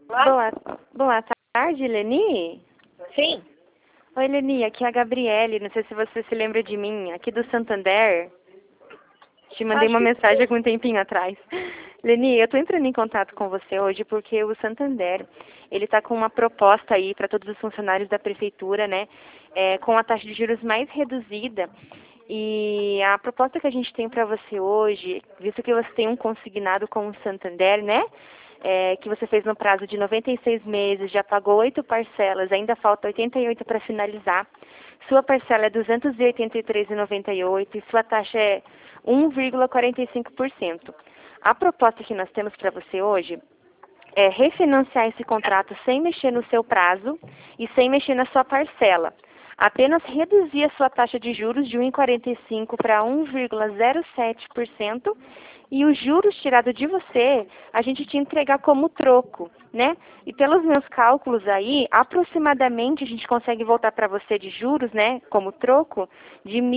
Boa, boa tarde, Leni. Sim. Oi, Leni, aqui é a Gabriele. Não sei se você se lembra de mim, aqui do Santander. Te mandei Acho uma que mensagem algum tempinho atrás. Leni, eu estou entrando em contato com você hoje porque o Santander, ele está com uma proposta aí para todos os funcionários da prefeitura, né, com a taxa de juros mais reduzida. E a proposta que a gente tem para você hoje, visto que você tem um consignado com o Santander, né, que você fez no prazo de 96 meses, já pagou 8 parcelas, ainda falta 88 para finalizar. Sua parcela é R$ 283,98 e sua taxa é 1,45%. A proposta que nós temos para você hoje é refinanciar esse contrato sem mexer no seu prazo e sem mexer na sua parcela. Apenas reduzir a sua taxa de juros de 1,45% para 1,07% e os juros tirados de você, a gente te entregar como troco, né? E pelos meus cálculos aí, aproximadamente a gente consegue voltar para você de juros, né, como troco, de R$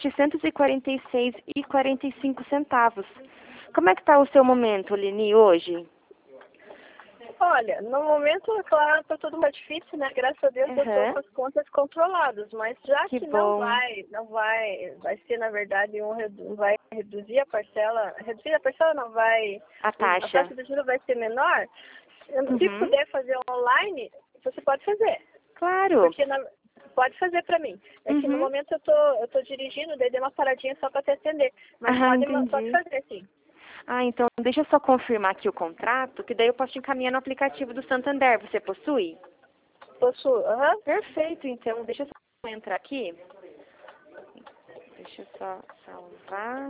1.746,45. Como é que está o seu momento, Leni, hoje? Olha, no momento, claro, está tudo mais difícil, né? Graças a Deus eu estou com as contas controladas, mas já que vai ser, na verdade, vai reduzir a parcela não vai, A a taxa. taxa de juros vai ser menor, se puder fazer online, você pode fazer. Claro. Porque pode fazer para mim. É que no momento eu tô dirigindo, daí dei uma paradinha só para te atender, mas pode fazer sim. Ah, então deixa eu só confirmar aqui o contrato, que daí eu posso te encaminhar no aplicativo do Santander. Você possui? Possuo, aham. Perfeito, então deixa eu só entrar aqui. Deixa eu só salvar.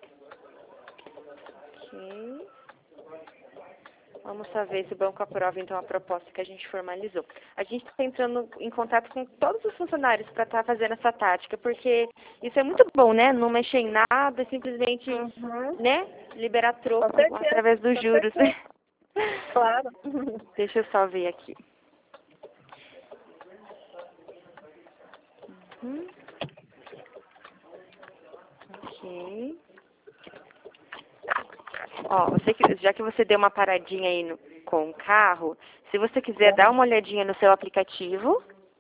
Ok. Vamos só ver se o banco aprova então a proposta que a gente formalizou. A gente está entrando em contato com todos os funcionários para estar fazendo essa tática, porque isso é muito bom, né? Não mexer em nada, simplesmente, né? Liberar troco através dos juros. Claro. Deixa eu só ver aqui. Ok. Ó, já que você deu uma paradinha aí com o carro, se você quiser dar uma olhadinha no seu aplicativo.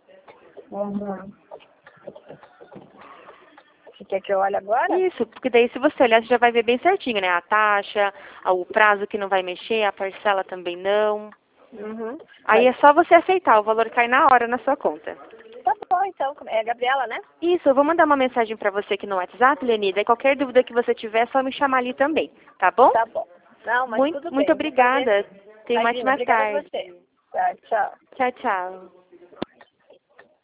Você quer que eu olhe agora? Isso, porque daí se você olhar, você já vai ver bem certinho, né? A taxa, o prazo que não vai mexer, a parcela também não. Aí é só você aceitar, o valor cai na hora na sua conta. Tá bom, então. É a Gabriela, né? Isso, eu vou mandar uma mensagem pra você aqui no WhatsApp, Lenida, e qualquer dúvida que você tiver, é só me chamar ali também, tá bom? Tá bom. Não, mas tudo bem. Muito obrigada. Tenha uma ótima tarde. Obrigada a você. Tá, tchau. Tchau, tchau.